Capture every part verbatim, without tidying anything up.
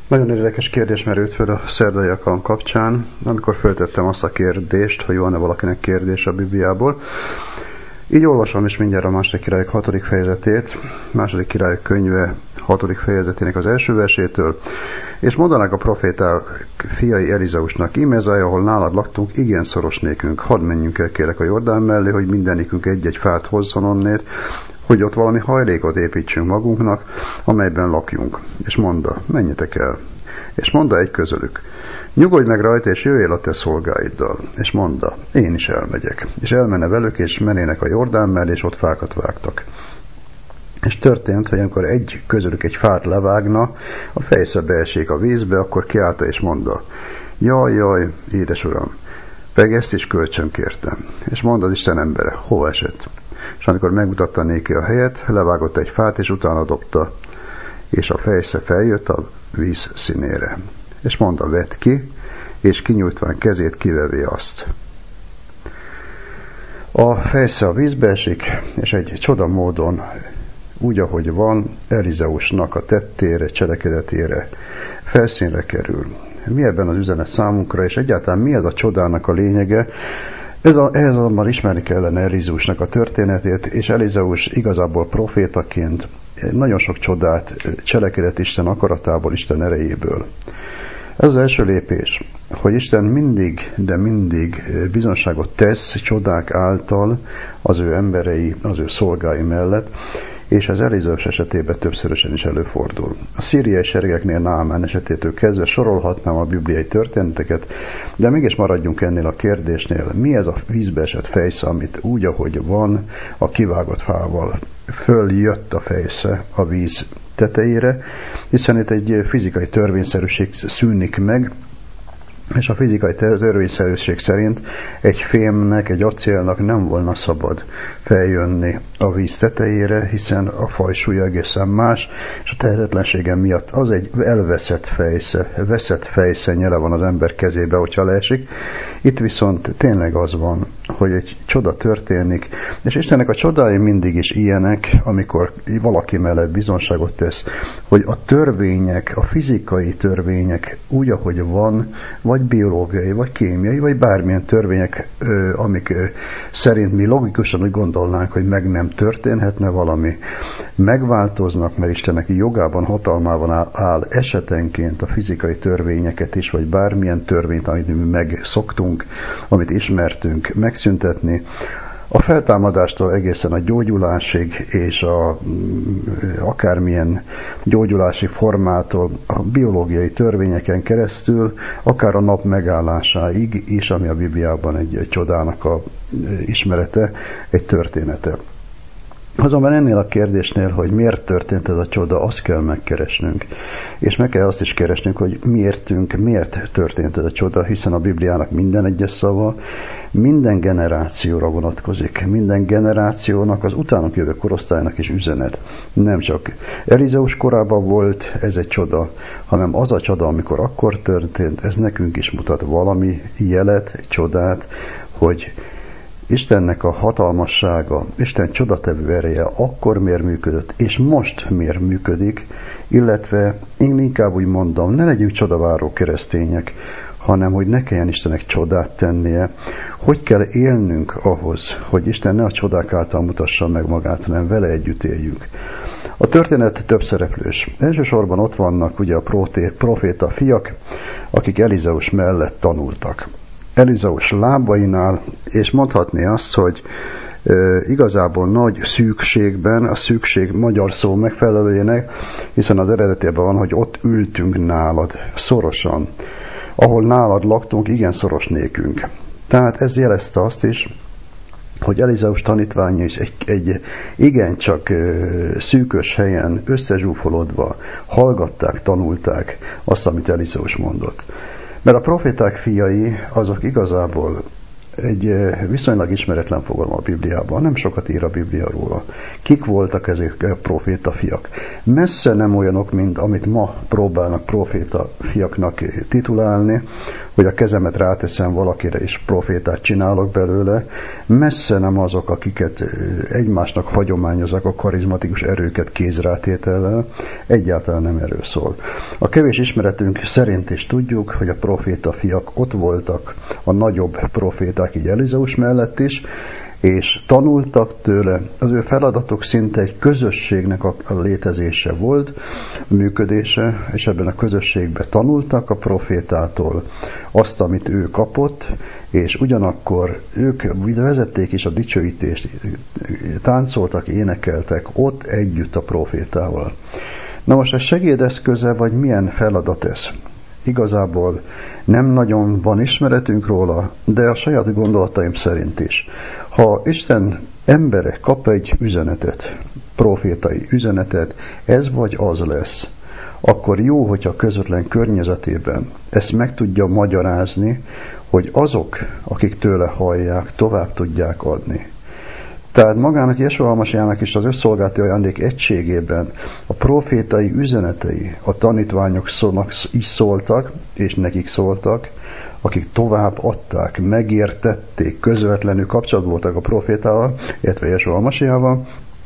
Nagyon érdekes kérdés merült fel a szerdai alkalom kapcsán, amikor föltettem azt a kérdést, hogy van-e valakinek kérdés a Bibliából. Így olvasom is mindjárt a második királyok hatodik fejezetét, második királyok könyve hatodik fejezetének az első versétől, és mondanák a proféták fiai Elizeusnak: Ímezaj, ahol nálad laktunk, igen szoros nékünk, hadd menjünk el kérek a Jordán mellé, hogy mindenikünk egy-egy fát hozzon onnét, hogy ott valami hajlékot építsünk magunknak, amelyben lakjunk. És mondta: menjetek el. És mondta egy közülük: nyugodj meg rajta, és jöjjél a te szolgáiddal. És mondta: én is elmegyek. És elmenne velük, és menének a Jordán mellé, és ott fákat vágtak. És történt, hogy amikor egy közülük egy fát levágna, a fejsze beesik a vízbe, akkor kiállta és mondta: jaj, jaj, édes uram, meg ezt is kölcsön kértem. És mondta az Isten embere: hova esett? És amikor megmutatta néki a helyet, levágott egy fát, és utána dobta, és a fejsze feljött a víz színére. És mondta: vedd ki, és kinyújtván kezét kivevé azt. A fejsze a vízbe esik, és egy csoda módon, úgy ahogy van, Elizeusnak a tettére, cselekedetére felszínre kerül. Mi ebben az üzenet számunkra, és egyáltalán mi ez a csodának a lényege? Ez a, ehhez azonban ismerni kellene Elizeusnak a történetét, és Elizeus igazából profétaként nagyon sok csodát cselekedett Isten akaratából, Isten erejéből. Ez az első lépés, hogy Isten mindig, de mindig bizonságot tesz csodák által az ő emberei, az ő szolgái mellett, és ez Elizeus esetében többszörösen is előfordul. A szíriai seregeknél, Námán esetétől kezdve sorolhatnám a bibliai történeteket, de mégis maradjunk ennél a kérdésnél: mi ez a vízbe esett fejsze, amit úgy, ahogy van, a kivágott fával följött a fejsze a víz tetejére, hiszen itt egy fizikai törvényszerűség szűnik meg, és a fizikai törvényszerűség szerint egy fémnek, egy acélnak nem volna szabad feljönni a víz tetejére, hiszen a fajsúlya egészen más, és a tehetetlensége miatt az egy elveszett fejsze, veszett fejsze nyele van az ember kezébe, hogyha leesik. Itt viszont tényleg az van, hogy egy csoda történik, és Istennek a csodái mindig is ilyenek, amikor valaki mellett bizonságot tesz, hogy a törvények, a fizikai törvények úgy, ahogy van, vagy biológiai, vagy kémiai, vagy bármilyen törvények, amik szerint mi logikusan úgy gondolnánk, hogy meg nem történhetne valami, megváltoznak, mert Istennek jogában, hatalmában áll esetenként a fizikai törvényeket is, vagy bármilyen törvényt, amit mi megszoktunk, amit ismertünk, megszüntetni. A feltámadástól egészen a gyógyulásig, és a, akármilyen gyógyulási formától, a biológiai törvényeken keresztül, akár a nap megállásáig is, ami a Bibliában egy, egy csodának a ismerete, egy története. Azonban ennél a kérdésnél, hogy miért történt ez a csoda, azt kell megkeresnünk. És meg kell azt is keresnünk, hogy miértünk, miért történt ez a csoda, hiszen a Bibliának minden egyes szava minden generációra vonatkozik. Minden generációnak, az utánuk jövő korosztálynak is üzenet. Nem csak Elizeus korában volt ez egy csoda, hanem az a csoda, amikor akkor történt, ez nekünk is mutat valami jelet, csodát, hogy Istennek a hatalmassága, Isten csodatevő ereje akkor miért működött, és most miért működik, illetve én inkább úgy mondom, ne legyünk csodaváró keresztények, hanem hogy ne kelljen Istennek csodát tennie. Hogy kell élnünk ahhoz, hogy Isten ne a csodák által mutassa meg magát, hanem vele együtt éljünk. A történet több szereplős. Elsősorban ott vannak ugye a proféta fiak, akik Elizeus mellett tanultak. Elizeus lábainál, és mondhatni azt, hogy e, igazából nagy szűkségben, a szűkség magyar szó megfelelőjének, hiszen az eredetében van, hogy ott ültünk nálad, szorosan. Ahol nálad laktunk, igen szoros nékünk. Tehát ez jelezte azt is, hogy Elizeus tanítványai is egy, egy igencsak szűkös helyen összezsúfolódva hallgatták, tanulták azt, amit Elizeus mondott. Mert a proféták fiai, azok igazából egy viszonylag ismeretlen fogalom a Bibliában, nem sokat ír a Biblia róla. Kik voltak ezek a proféta fiak? Messze nem olyanok, mint amit ma próbálnak proféta fiaknak titulálni, hogy a kezemet ráteszem valakire, és profétát csinálok belőle. Messze nem azok, akiket egymásnak hagyományoznak a karizmatikus erőket kézrátétellel, egyáltalán nem erről szól. A kevés ismeretünk szerint is tudjuk, hogy a proféta fiak ott voltak, a nagyobb proféták így Elizeus mellett is, és tanultak tőle. Az ő feladatok szinte egy közösségnek a létezése volt, a működése, és ebben a közösségben tanultak a profétától azt, amit ő kapott, és ugyanakkor ők vezették is a dicsőítést, táncoltak, énekeltek ott együtt a profétával. Na most ez segédeszköze, vagy milyen feladat ez? Igazából nem nagyon van ismeretünk róla, de a saját gondolataim szerint is. Ha Isten embere kap egy üzenetet, profétai üzenetet, ez vagy az lesz, akkor jó, hogyha közvetlen környezetében ezt meg tudja magyarázni, hogy azok, akik tőle hallják, tovább tudják adni. Tehát magának Jesua Hamasiának is az összolgálati ajándék egységében a profétai üzenetei, a tanítványok szónak is szóltak, és nekik szóltak, akik tovább adták, megértették, közvetlenül kapcsolatban voltak a profétával, illetve Jesua Hamasiával,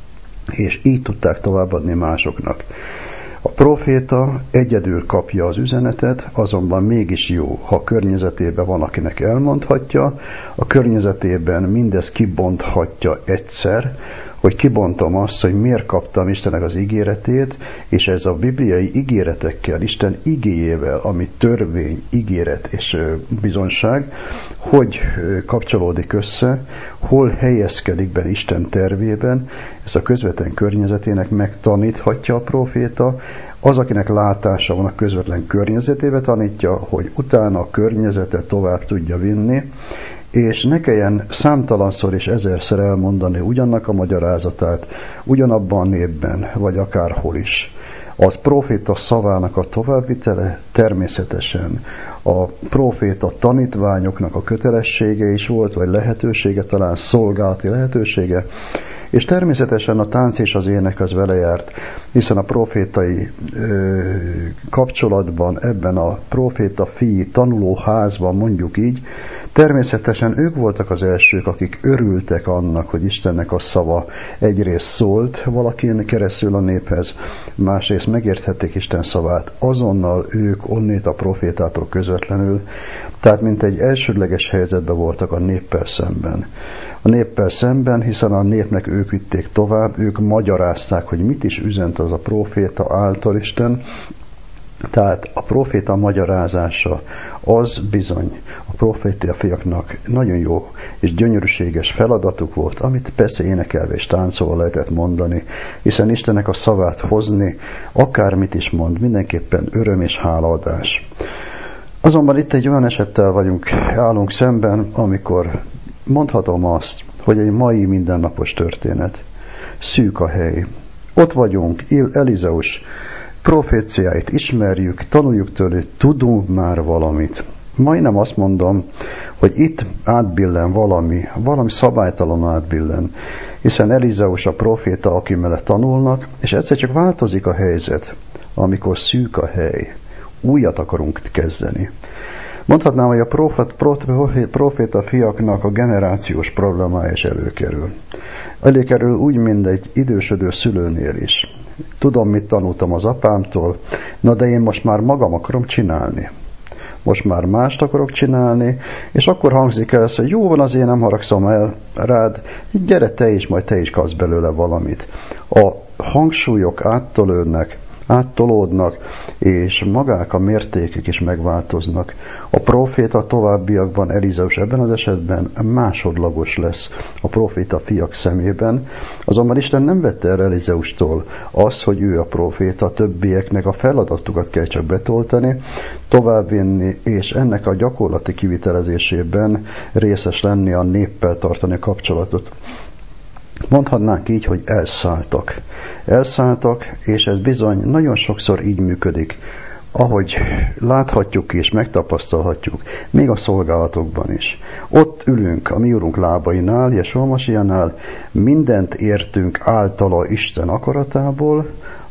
és így tudták továbbadni másoknak. A proféta egyedül kapja az üzenetet, azonban mégis jó, ha a környezetében van, akinek elmondhatja, a környezetében mindez kibonthatja egyszer, hogy kibontom azt, hogy miért kaptam Istennek az ígéretét, és ez a bibliai ígéretekkel, Isten igéjével, ami törvény, ígéret és bizonyság, hogy kapcsolódik össze, hol helyezkedik be Isten tervében, ez a közvetlen környezetének megtaníthatja a proféta, az, akinek látása van a közvetlen környezetébe tanítja, hogy utána a környezetet tovább tudja vinni, és ne kelljen számtalanszor és ezerszer elmondani ugyannak a magyarázatát, ugyanabban a népben, vagy akárhol is. Az proféta szavának a továbbvitele természetesen a proféta tanítványoknak a kötelessége is volt, vagy lehetősége, talán szolgálati lehetősége, és természetesen a tánc és az ének az vele járt, hiszen a profétai ö, kapcsolatban, ebben a proféta fii tanulóházban, mondjuk így, természetesen ők voltak az elsők, akik örültek annak, hogy Istennek a szava egyrészt szólt valakin keresztül a néphez, másrészt megérthették Isten szavát, azonnal ők onnét a profétától közvetlenül, tehát mint egy elsődleges helyzetben voltak a néppel szemben. A néppel szemben, hiszen a népnek ők vitték tovább, ők magyarázták, hogy mit is üzent az a proféta által Isten. Tehát a proféta magyarázása az bizony a proféta fiaknak nagyon jó és gyönyörűséges feladatuk volt, amit persze énekelve és táncolva lehetett mondani, hiszen Istennek a szavát hozni, akármit is mond, mindenképpen öröm és hálaadás. Azonban itt egy olyan esettel vagyunk, állunk szemben, amikor mondhatom azt, hogy egy mai mindennapos történet. Szűk a hely. Ott vagyunk, Elizeus proféciáit ismerjük, tanuljuk tőle, tudunk már valamit. Majdnem azt mondom, hogy itt átbillen valami, valami szabálytalan átbillen, hiszen Elizeus a proféta, aki mellett tanulnak, és egyszer csak változik a helyzet, amikor szűk a hely. Újat akarunk kezdeni. Mondhatnám, hogy a profét, profét, proféta fiaknak a generációs problémája is előkerül. Előkerül úgy, mint egy idősödő szülőnél is. Tudom, mit tanultam az apámtól, na de én most már magam akarom csinálni. Most már mást akarok csinálni, és akkor hangzik el, hogy jó van, azért nem haragszom el rád, gyere te is, majd te is kapsz belőle valamit. A hangsúlyok áttolódnak, áttolódnak, és magák a mértékek is megváltoznak. A proféta továbbiakban, Elizeus ebben az esetben másodlagos lesz a proféta fiak szemében, azonban Isten nem vette el Elizeustól az, hogy ő a proféta, a többieknek a feladatukat kell csak betoltani, továbbvinni, és ennek a gyakorlati kivitelezésében részes lenni, a néppel tartani a kapcsolatot. Mondhatnánk így, hogy elszálltak. Elszálltak, és ez bizony nagyon sokszor így működik, ahogy láthatjuk és megtapasztalhatjuk, még a szolgálatokban is. Ott ülünk a mi Urunk lábainál, Jesua Hamasiánál, mindent értünk általa Isten akaratából,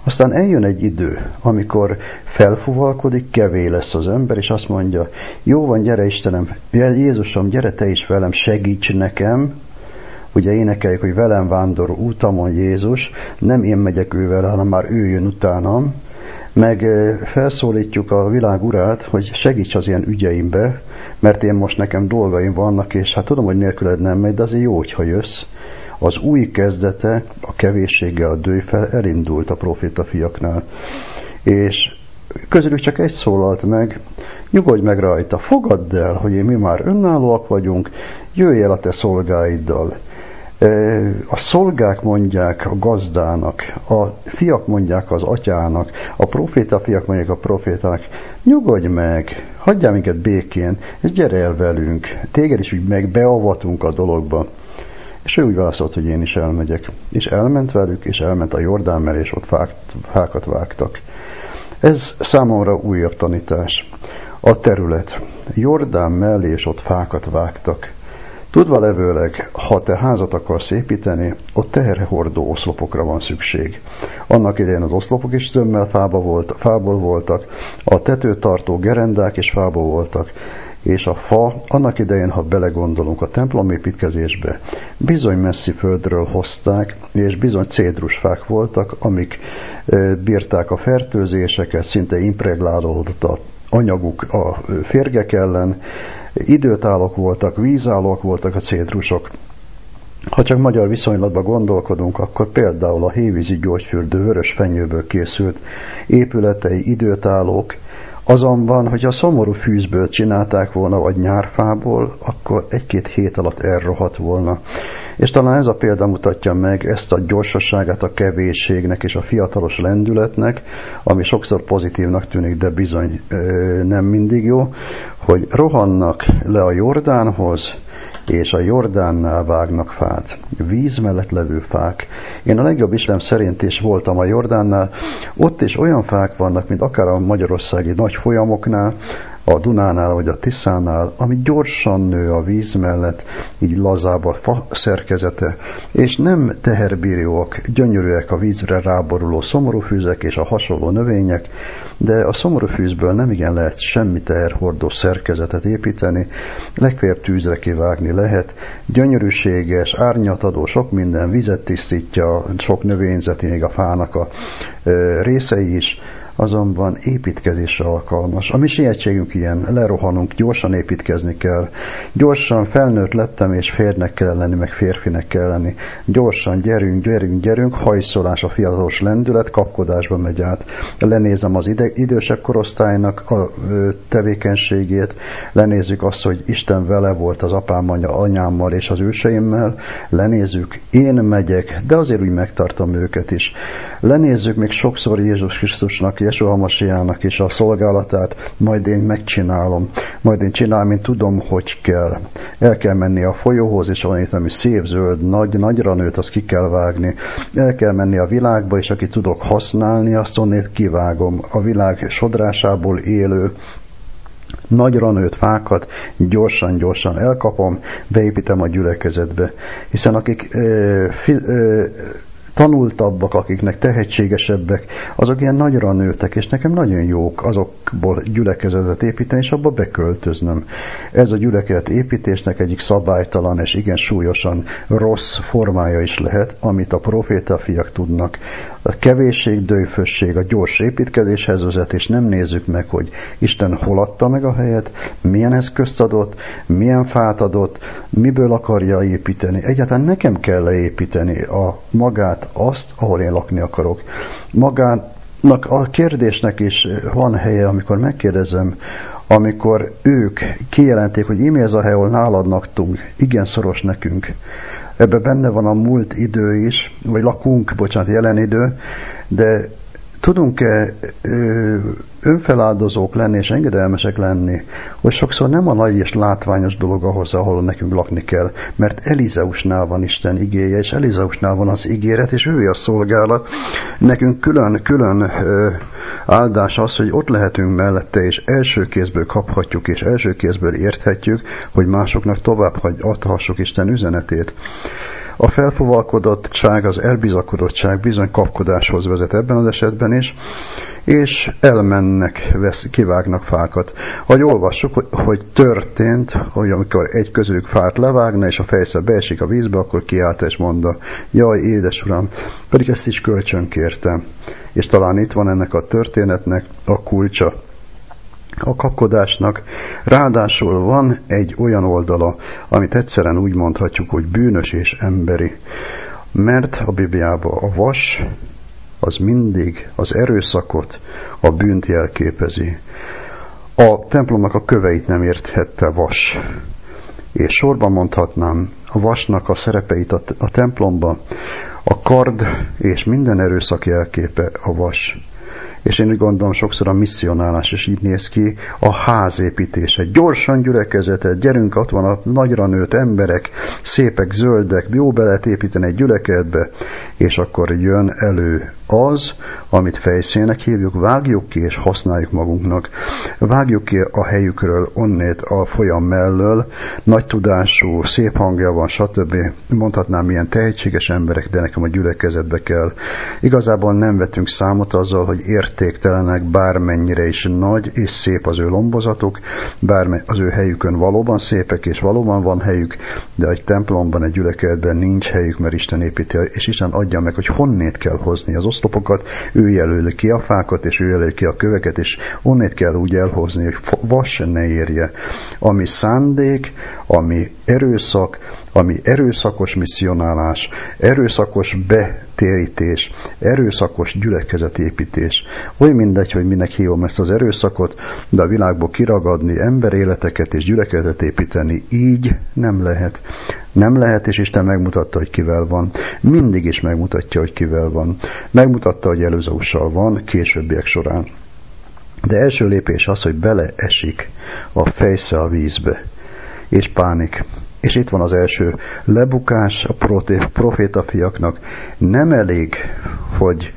Aztán eljön egy idő, amikor felfuvalkodik, kevé lesz az ember, és azt mondja, jó van, gyere Istenem, Jézusom, gyere te is velem, segíts nekem. Ugye énekeljük, hogy velem vándorol útamon Jézus, nem én megyek ővel, hanem már ő jön utánam. Meg felszólítjuk a világ urát, hogy segíts az ilyen ügyeimbe, mert én most nekem dolgaim vannak, és hát tudom, hogy nélküled nem megy, de azért jó, hogyha jössz. Az új kezdete, a kevésséggel a dőj fel elindult a proféta fiaknál. És közülük csak egy szólalt meg, nyugodj meg rajta, fogadd el, hogy mi már önállóak vagyunk, jöjj el a te szolgáiddal. A szolgák mondják a gazdának, a fiak mondják az atyának, a proféta fiak mondják a profétának, nyugodj meg, hagyjál minket békén, és gyere el velünk, téged is úgy meg beavatunk a dologba. És ő úgy válaszolt, hogy én is elmegyek. És elment velük, és elment a Jordán mellé, és ott fák, fákat vágtak. Ez számomra újabb tanítás. A terület. Jordán mellé, és ott fákat vágtak. Tudva levőleg, ha te házat akarsz építeni, ott teherhordó oszlopokra van szükség. Annak idején az oszlopok is zömmel fába volt, fából voltak, a tetőtartó gerendák is fából voltak, és a fa, annak idején, ha belegondolunk a templomépítkezésbe, bizony messzi földről hozták, és bizony cédrusfák voltak, amik bírták a fertőzéseket, szinte impregnálódott a anyaguk a férgek ellen, időtállók voltak, vízállók voltak a cédrusok. Ha csak magyar viszonylatban gondolkodunk, akkor például a hévízi gyógyfürdő vörös fenyőből készült épületei időtállók, azonban, hogy a szomorú fűzből csinálták volna, vagy nyárfából, akkor egy-két hét alatt elrohadt volna. És talán ez a példa mutatja meg ezt a gyorsaságát a kevésségnek és a fiatalos lendületnek, ami sokszor pozitívnak tűnik, de bizony nem mindig jó, hogy rohannak le a Jordánhoz, és a Jordánnál vágnak fát. Víz mellett levő fák. Én a legjobb ismerem szerint is voltam a Jordánnál, ott is olyan fák vannak, mint akár a magyarországi nagy folyamoknál, a Dunánál vagy a Tiszánál, ami gyorsan nő a víz mellett, így lazább a fa szerkezete, és nem teherbíróak, gyönyörűek a vízre ráboruló szomorúfűzek és a hasonló növények, de a szomorúfűzből nem igen lehet semmi teherhordó szerkezetet építeni, legfeljebb tűzre kivágni lehet, gyönyörűséges, árnyatadó, sok minden, vizet tisztítja, sok növényzeti, még a fának a részei is, azonban építkezésre alkalmas. A mi sietségünk ilyen, lerohanunk, gyorsan építkezni kell. Gyorsan felnőtt lettem, és férnek kell lenni, meg férfinek kell lenni. Gyorsan, gyerünk, gyerünk, gyerünk, hajszolás, a fiatalos lendület, kapkodásba megy át. Lenézem az ide, idősebb korosztálynak a ö, tevékenységét, lenézzük azt, hogy Isten vele volt az apám, anyámmal és az őseimmel, lenézzük, én megyek, de azért úgy megtartom őket is. Lenézzük még sokszor Jézus Krisztusnak, Jesua Masiának és a szolgálatát, majd én megcsinálom, majd én csinálom, mint tudom, hogy kell. El kell menni a folyóhoz, és van itt, ami szép, zöld, nagy, nagyra nőtt, azt ki kell vágni. El kell menni a világba, és aki tudok használni, azt onnét kivágom. A világ sodrásából élő, nagyra nőtt fákat gyorsan-gyorsan elkapom, beépítem a gyülekezetbe. Hiszen akik ö, fi, ö, tanultabbak, akiknek tehetségesebbek, azok ilyen nagyra nőtek, és nekem nagyon jók azokból gyülekezetet építeni, és abba beköltöznöm. Ez a gyülekezet építésnek egyik szabálytalan és igen súlyosan rossz formája is lehet, amit a proféta fiak tudnak. A kevésség, dőfösség a gyors építkezéshez vezet, és nem nézzük meg, hogy Isten hol adta meg a helyet, milyen eszközt adott, milyen fát adott, miből akarja építeni. Egyáltalán nekem kell leépíteni a magát, azt, ahol én lakni akarok. Magának a kérdésnek is van helye, amikor megkérdezem, amikor ők kijelenték, hogy íme ez a hely, ahol nálad laktunk, igen szoros nekünk. Ebben benne van a múlt idő is, vagy lakunk, bocsánat, jelen idő, de tudunk-e ö, önfeláldozók lenni és engedelmesek lenni, hogy sokszor nem a nagy és látványos dolog ahhoz, ahol nekünk lakni kell, mert Elizeusnál van Isten igéje, és Elizeusnál van az ígéret, és ővé a szolgálat. Nekünk külön-külön áldás az, hogy ott lehetünk mellette, és első kézből kaphatjuk, és első kézből érthetjük, hogy másoknak tovább adhassuk Isten üzenetét. A felfuvalkodottság, az elbizakodottság bizony kapkodáshoz vezet ebben az esetben is, és elmennek, vesz, kivágnak fákat. Ahogy olvassuk, hogy, hogy történt, hogy amikor egy közülük fát levágna, és a fejsze beesik a vízbe, akkor kiállt és mondta, jaj, édes uram, pedig ezt is kölcsön kértem. És talán itt van ennek a történetnek a kulcsa. A kapkodásnak ráadásul van egy olyan oldala, amit egyszerűen úgy mondhatjuk, hogy bűnös és emberi. Mert a Bibliában a vas, az mindig az erőszakot, a bűnt jelképezi. A templomnak a köveit nem érthette vas. És sorban mondhatnám a vasnak a szerepeit a, a templomban, a kard és minden erőszak jelképe a vas. És én úgy gondolom, sokszor a misszionálás is így néz ki, a házépítése. Gyorsan gyülekezetet, gyerünk, ott van a nagyra nőtt emberek, szépek, zöldek, jó be lehet építeni egy gyülekezetbe, és akkor jön elő az, amit fejszének hívjuk, vágjuk ki és használjuk magunknak. Vágjuk ki a helyükről, onnét a folyam mellől, nagy tudású, szép hangja van, stb. Mondhatnám, milyen tehetséges emberek, de nekem a gyülekezetbe kell. Igazából nem vetünk számot azzal, hogy értéktelenek, bármennyire is nagy és szép az ő lombozatuk, bár az ő helyükön valóban szépek, és valóban van helyük, de egy templomban, egy gyülekezetben nincs helyük, mert Isten építi, és Isten adja meg, hogy honnét kell hozni az oszlopokat, ő jelöli ki a fákat, és ő jelöli ki a köveket, és onnét kell úgy elhozni, hogy vas ne érje. Ami szándék, ami erőszak, ami erőszakos misszionálás, erőszakos betérítés, erőszakos gyülekezetépítés. Oly mindegy, hogy minek hívom ezt az erőszakot, de a világból kiragadni emberéleteket és gyülekezetet építeni így nem lehet. Nem lehet, és Isten megmutatta, hogy kivel van. Mindig is megmutatja, hogy kivel van. Megmutatta, hogy Elizeussal van későbbiek során. De első lépés az, hogy beleesik a fejsze a vízbe. És pánik. És itt van az első lebukás a profétafiaknak. Nem elég, hogy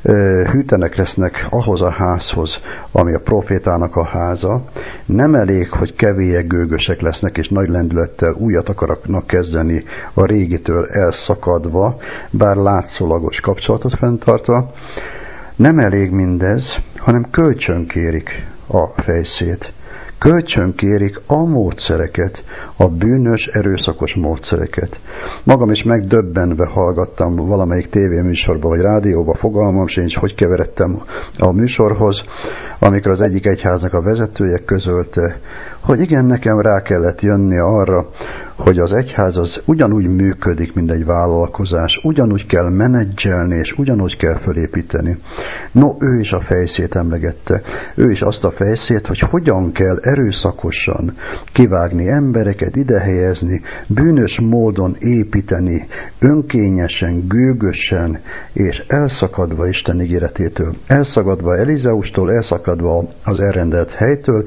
hűtenek lesznek ahhoz a házhoz, ami a profétának a háza. Nem elég, hogy kevélyek, gőgösek lesznek, és nagy lendülettel újat akarnak kezdeni a régitől elszakadva, bár látszólagos kapcsolatot fenntartva. Nem elég mindez, hanem kölcsönkérik a fejszét. Kölcsönkérik a módszereket, a bűnös, erőszakos módszereket. Magam is megdöbbenve hallgattam valamelyik tévéműsorba vagy rádióba, fogalmam sincs, hogy keveredtem a műsorhoz, amikor az egyik egyháznak a vezetője közölte, hogy igen, nekem rá kellett jönni arra, hogy az egyház az ugyanúgy működik, mint egy vállalkozás, ugyanúgy kell menedzselni, és ugyanúgy kell fölépíteni. No, ő is a fejszét emlegette. Ő is azt a fejszét, hogy hogyan kell erőszakosan kivágni embereket, ide helyezni, bűnös módon építeni, önkényesen, gőgösen, és elszakadva Isten ígéretétől, elszakadva Elizeustól, elszakadva az elrendelt helytől,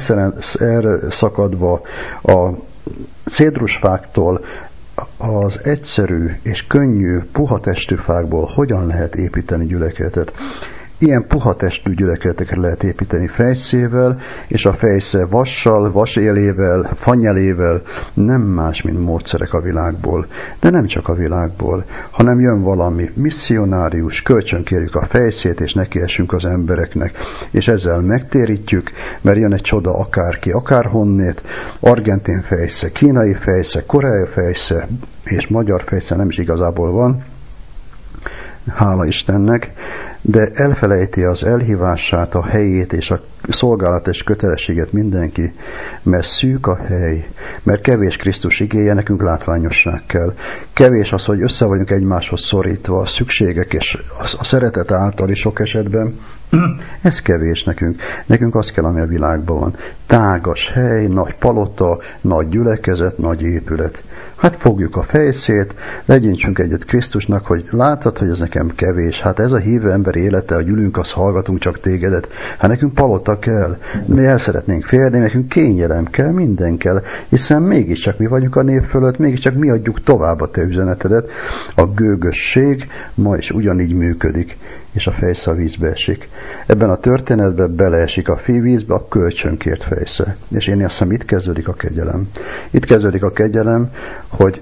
elszakadva a cédrusfáktól, az egyszerű és könnyű, puha testű fákból hogyan lehet építeni gyülekezetet. Ilyen puha testű gyülekezeteket lehet építeni fejszével, és a fejsze vassal, vasélével, fanyelével, nem más, mint módszerek a világból. De nem csak a világból, hanem jön valami misszionárius, kölcsönkérjük a fejszét, és nekiesünk az embereknek. És ezzel megtérítjük, mert jön egy csoda akárki, akárhonnét, argentin fejsze, kínai fejsze, koreai fejsze, és magyar fejsze nem is igazából van, hála Istennek, de elfelejti az elhívását, a helyét és a szolgálat és kötelességet mindenki, mert szűk a hely, mert kevés Krisztus igéje, nekünk látványosság kell. Kevés az, hogy össze vagyunk egymáshoz szorítva, a szükségek és a szeretet által is sok esetben. Ez kevés nekünk. Nekünk az kell, ami a világban van. Tágas hely, nagy palota, nagy gyülekezet, nagy épület. Hát fogjuk a fejszét, legyintsünk egyet Krisztusnak, hogy látod, hogy ez nekem kevés. Hát ez a hívő ember élete, hogy ülünk, azt hallgatunk csak tégedet. Hát nekünk palota kell, mi el szeretnénk férni, nekünk kényelem kell, minden kell, hiszen mégiscsak mi vagyunk a nép fölött, mégiscsak mi adjuk tovább a te üzenetedet. A gőgösség ma is ugyanígy működik, és a fejsze a vízbe esik. Ebben a történetben beleesik a vízbe a kölcsönkért fejsze. És én azt hiszem, itt kezdődik a kegyelem. Itt kezdődik a kegyelem, hogy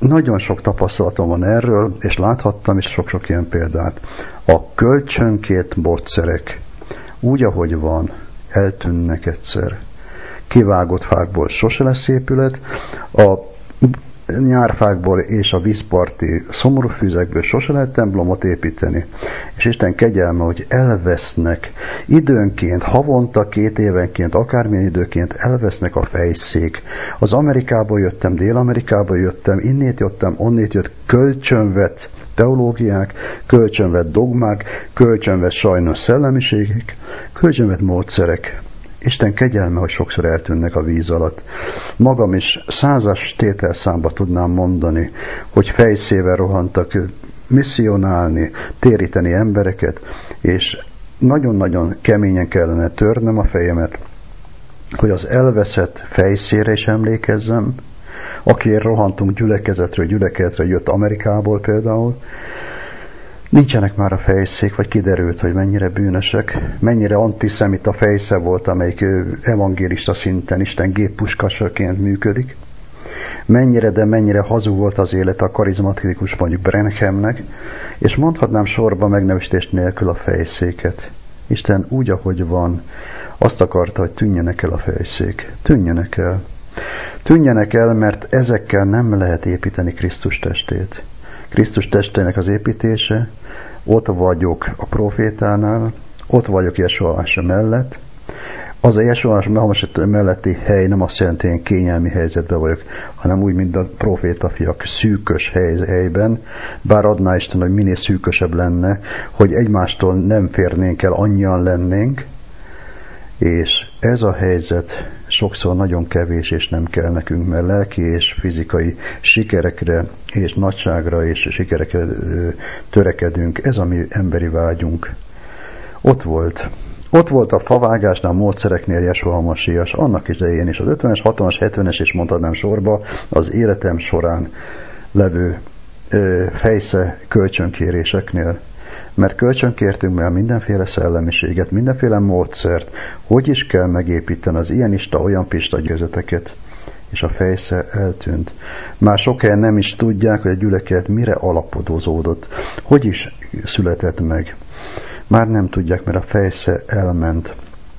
nagyon sok tapasztalatom van erről, és láthattam is sok-sok ilyen példát. A kölcsönkért módszerek úgy, ahogy van, eltűnnek egyszer. Kivágott fákból sose lesz épület, a nyárfákból és a vízparti szomorú fűzekből sose lehet templomot építeni. És Isten kegyelme, hogy elvesznek időnként, havonta, két évenként, akármilyen időként elvesznek a fejszék. Az Amerikából jöttem, Dél-Amerikából jöttem, innét jöttem, onnét jött kölcsönvett teológiák, kölcsönvett dogmák, kölcsönvett sajnos szellemiségek, kölcsönvett módszerek. Isten kegyelme, hogy sokszor eltűnnek a víz alatt. Magam is százas tételszámba tudnám mondani, hogy fejszével rohantak misszionálni, téríteni embereket, és nagyon-nagyon keményen kellene törnöm a fejemet, hogy az elveszett fejszére is emlékezzem, akiért rohantunk gyülekezetről, gyülekezetre jött Amerikából például, nincsenek már a fejszék, vagy kiderült, hogy mennyire bűnösek, mennyire antiszemita fejsze volt, amelyik evangélista szinten Isten géppuskasaként működik, mennyire, de mennyire hazug volt az élet a karizmatikus mondjuk Branhamnek, és mondhatnám sorba megnevesítés nélkül a fejszéket. Isten úgy, ahogy van, azt akarta, hogy tűnjenek el a fejszék. Tűnjenek el. Tűnjenek el, mert ezekkel nem lehet építeni Krisztus testét. Krisztus testének az építése, ott vagyok a profétánál, ott vagyok Jesuása mellett. Az a Jesuása melletti hely nem azt jelenti, hogy én kényelmi helyzetben vagyok, hanem úgy, mint a profétafiak szűkös hely, helyben, bár adná Isten, hogy minél szűkösebb lenne, hogy egymástól nem férnénk el, annyian lennénk, és ez a helyzet sokszor nagyon kevés, és nem kell nekünk, mert lelki és fizikai sikerekre és nagyságra és sikerekre törekedünk. Ez a mi emberi vágyunk. Ott volt. Ott volt a favágásnál, a módszereknél Jesua Hamasias, annak idején is, az ötvenes, hatvanas, hetvenes, és mondhatnám sorba, az életem során levő ö, fejsze kölcsönkéréseknél. Mert kölcsönkértünk már mindenféle szellemiséget, mindenféle módszert, hogy is kell megépíteni az ilyen ista, olyan pista győzeteket, és a fejsze eltűnt. Már sok helyen nem is tudják, hogy a gyülekezet mire alapodozódott, hogy is született meg. Már nem tudják, mert a fejsze elment.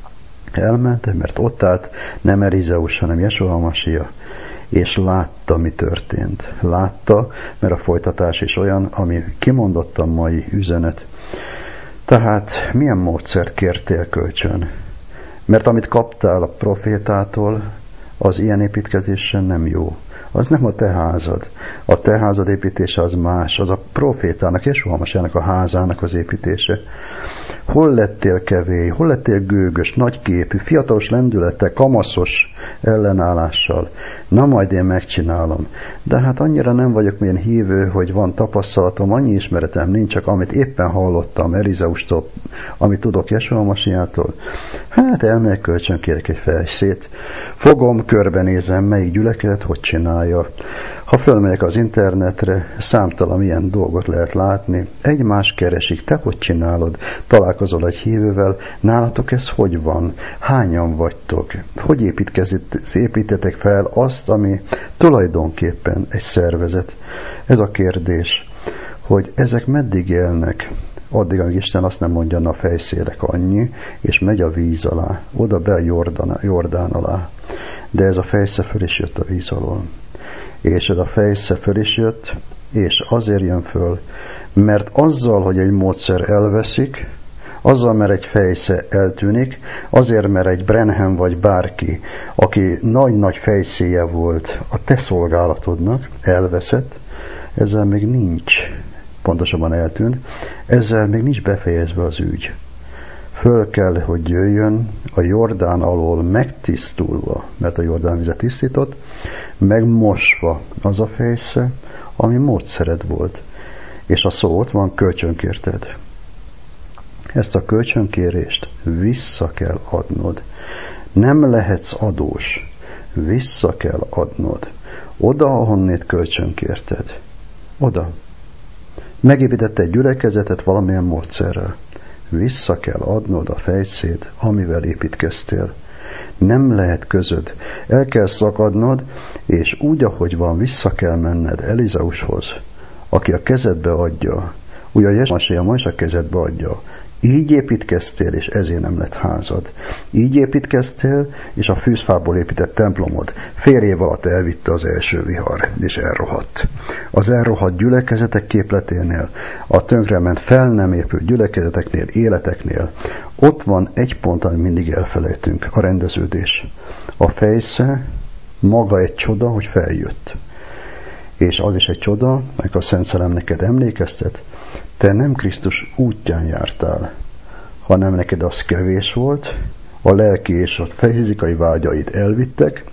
Elment, mert ott állt nem Elizeus, hanem Jesua Hamasia, és látta, mi történt. Látta, mert a folytatás is olyan, ami kimondott a mai üzenet. Tehát milyen módszert kértél kölcsön? Mert amit kaptál a profétától, az ilyen építkezésen nem jó. Az nem a te házad. A te házad építése az más. Az a profétának, Jesua Hamasiának a házának az építése. Hol lettél kevély, hol lettél gőgös, nagyképű, fiatalos lendülettel, kamaszos ellenállással. Na majd én megcsinálom. De hát annyira nem vagyok milyen hívő, hogy van tapasztalatom, annyi ismeretem nincs, csak amit éppen hallottam Elizeustól, amit tudok Jesua Hamasiától. Hát elmegyek, kölcsön kérek egy fejszét. Fogom, körbenézem, melyik gyülekezet hogy csinálja. Ha fölmegyek az internetre, számtalan ilyen dolgot lehet látni. Egymás keresik, te hogy csinálod? Találkozol egy hívővel, nálatok ez hogy van? Hányan vagytok? Hogy építetek fel azt, ami tulajdonképpen egy szervezet? Ez a kérdés, hogy ezek meddig élnek? Addig, amíg Isten azt nem mondja, na fejszélek annyi, és megy a víz alá, oda be a Jordán, Jordán alá. De ez a fejsze föl is jött a víz alól. És ez a fejsze föl is jött, és azért jön föl, mert azzal, hogy egy módszer elveszik, azzal, mert egy fejsze eltűnik, azért, mert egy Branham vagy bárki, aki nagy-nagy fejszéje volt a te szolgálatodnak, elveszett, ezzel még nincs, pontosabban eltűnt, ezzel még nincs befejezve az ügy. Föl kell, hogy jöjjön a Jordán alól megtisztulva, mert a Jordán vizet tisztított, megmosva az a fejsze, ami módszered volt. És a szó ott van, kölcsönkérted. Ezt a kölcsönkérést vissza kell adnod. Nem lehetsz adós. Vissza kell adnod. Oda, ahonnét kölcsönkérted. Oda. Megépítette egy gyülekezetet valamilyen módszerrel. Vissza kell adnod a fejszét, amivel építkeztél. Nem lehet közöd. El kell szakadnod, és úgy, ahogy van, vissza kell menned Elizeushoz, aki a kezedbe adja. Ugye a Jesús ma is a kezedbe adja. Így építkeztél, és ezért nem lett házad. Így építkeztél, és a fűzfából épített templomod fél év alatt elvitte az első vihar, és elrohadt. Az elrohadt gyülekezetek képleténél, a tönkrement fel nem épült gyülekezeteknél, életeknél, ott van egy pont, amit mindig elfelejtünk, a rendeződés. A fejsze maga egy csoda, hogy feljött. És az is egy csoda, amikor a Szent Szellem neked emlékeztet, te nem Krisztus útján jártál, hanem neked az kevés volt, a lelki és a fizikai vágyaid elvittek,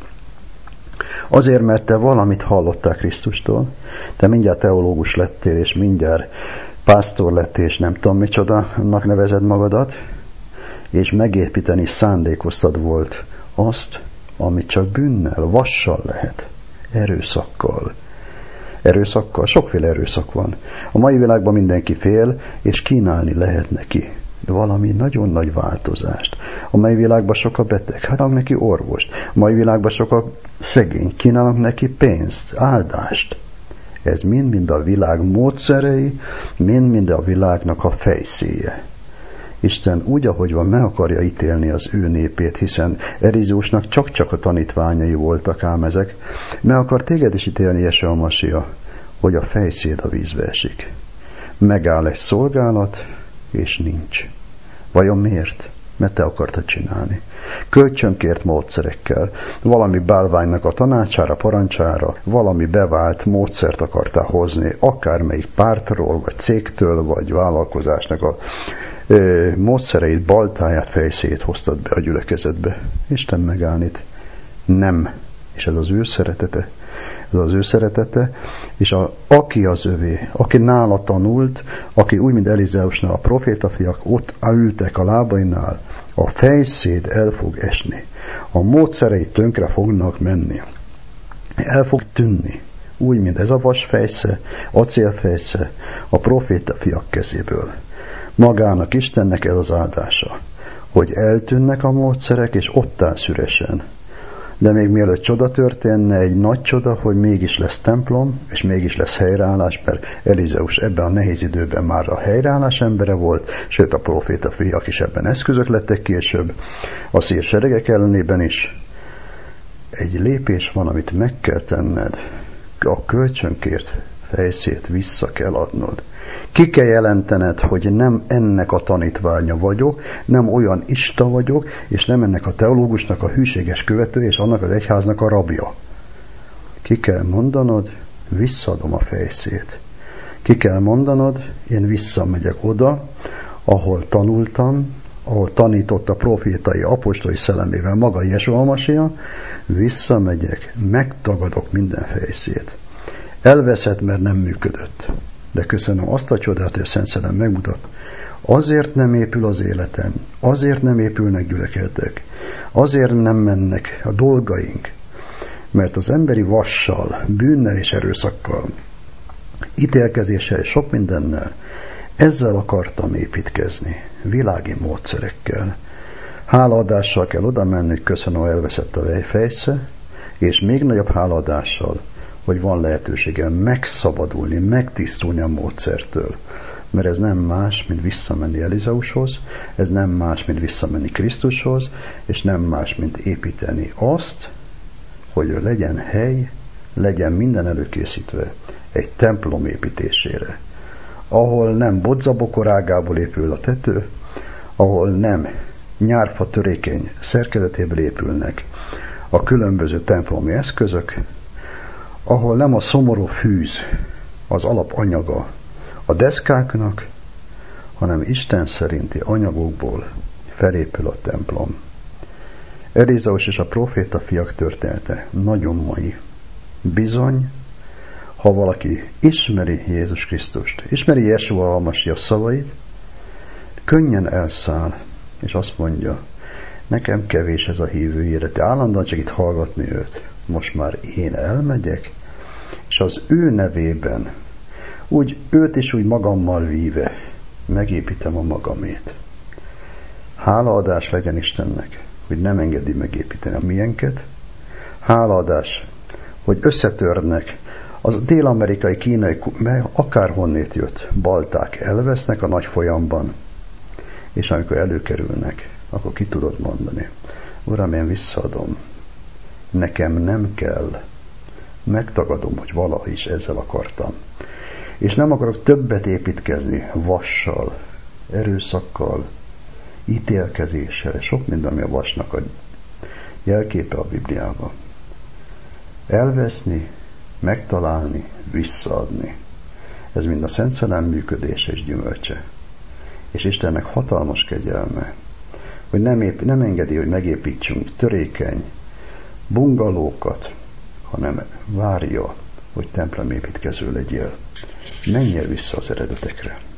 azért, mert te valamit hallottál Krisztustól, te mindjárt teológus lettél, és mindjárt pásztor lettél, és nem tudom micsodának nevezed magadat, és megépíteni szándékoztad volt azt, amit csak bűnnel, vassal lehet, erőszakkal. Erőszakkal, sokféle erőszak van. A mai világban mindenki fél, és kínálni lehet neki valami nagyon nagy változást. A mai világban sok a beteg, hát neki orvost. A mai világban sok a szegény, kínálnak neki pénzt, áldást. Ez mind-mind a világ módszerei, mind-mind a világnak a fejszéje. Isten úgy, ahogy van, meg akarja ítélni az ő népét, hiszen Elizeusnak csak-csak a tanítványai voltak ám ezek. Meg akar téged is ítélni, Jesús Masia, hogy a fejszéd a vízbe esik. Megáll egy szolgálat, és nincs. Vajon miért? Mert te akartad csinálni. Kölcsönkért módszerekkel, valami bálványnak a tanácsára, parancsára, valami bevált módszert akartál hozni, akármelyik pártról, vagy cégtől, vagy vállalkozásnak a ö, módszereit, baltáját, fejszét hoztad be a gyülekezetbe. Isten megállít. Nem. És ez az ő szeretete. Ez az ő szeretete, és a, aki az övé, aki nála tanult, aki úgy, mint Elizeusnál a profétafiak, ott ültek a lábainál, a fejszéd el fog esni. A módszerei tönkre fognak menni. El fog tűnni. Úgy, mint ez a vasfejsze, acélfejsze, a profétafiak kezéből. Magának, Istennek ez az áldása, hogy eltűnnek a módszerek, és ott áll szüresen. De még mielőtt csoda történne, egy nagy csoda, hogy mégis lesz templom, és mégis lesz helyreállás, mert Elizeus ebben a nehéz időben már a helyreállás embere volt, sőt a proféta fiak is ebben eszközök lettek később, a szír seregek ellenében is. Egy lépés van, amit meg kell tenned, a kölcsönkért fejszét vissza kell adnod. Ki kell jelentened, hogy nem ennek a tanítványa vagyok, nem olyan ista vagyok, és nem ennek a teológusnak a hűséges követő, és annak az egyháznak a rabja. Ki kell mondanod, visszaadom a fejszét. Ki kell mondanod, én visszamegyek oda, ahol tanultam, ahol tanított a profétai, apostoli szellemével maga Jesús Masia, visszamegyek, megtagadok minden fejszét. Elveszett, mert nem működött. De köszönöm azt a csodát, hogy a Szent Szellem megmutat. Azért nem épül az életem, azért nem épülnek gyülekezetek, azért nem mennek a dolgaink, mert az emberi vassal, bűnnel és erőszakkal, ítélkezéssel és sok mindennel, ezzel akartam építkezni, világi módszerekkel. Hálaadással kell oda menni, hogy köszönöm, elveszett a fejsze, és még nagyobb hálaadással, hogy van lehetőségem megszabadulni, megtisztulni a módszertől. Mert ez nem más, mint visszamenni Elizeushoz, ez nem más, mint visszamenni Krisztushoz, és nem más, mint építeni azt, hogy legyen hely, legyen minden előkészítve egy templom építésére, ahol nem bodzabokorágából épül a tető, ahol nem nyárfa törékeny szerkezetéből épülnek a különböző templomi eszközök, ahol nem a szomorú fűz az alapanyaga a deszkáknak, hanem Isten szerinti anyagokból felépül a templom. Elizeus és a proféta fiak története nagyon mai. Bizony, ha valaki ismeri Jézus Krisztust, ismeri Jesús Masia szavait, könnyen elszáll, és azt mondja, nekem kevés ez a hívő élet, állandóan csak itt hallgatni őt. Most már én elmegyek, és az ő nevében, úgy őt is úgy magammal víve, megépítem a magamét. Hálaadás legyen Istennek, hogy nem engedi megépíteni a miénket, hálaadás, hogy összetörnek, az dél-amerikai, kínai, akárhonnét jött, balták elvesznek a nagy folyamban, és amikor előkerülnek, akkor ki tudod mondani, Uram, én visszaadom, nekem nem kell, megtagadom, hogy valaha is ezzel akartam. És nem akarok többet építkezni vassal, erőszakkal, ítélkezéssel, sok minden, ami a vasnak a jelképe a Bibliában. Elveszni, megtalálni, visszaadni. Ez mind a Szent Szellem működése és gyümölcse. És Istennek hatalmas kegyelme, hogy nem, ép, nem engedi, hogy megépítsünk törékeny bungalókat, hanem várja, hogy templomépítkező legyél. Menjél vissza az eredetekre.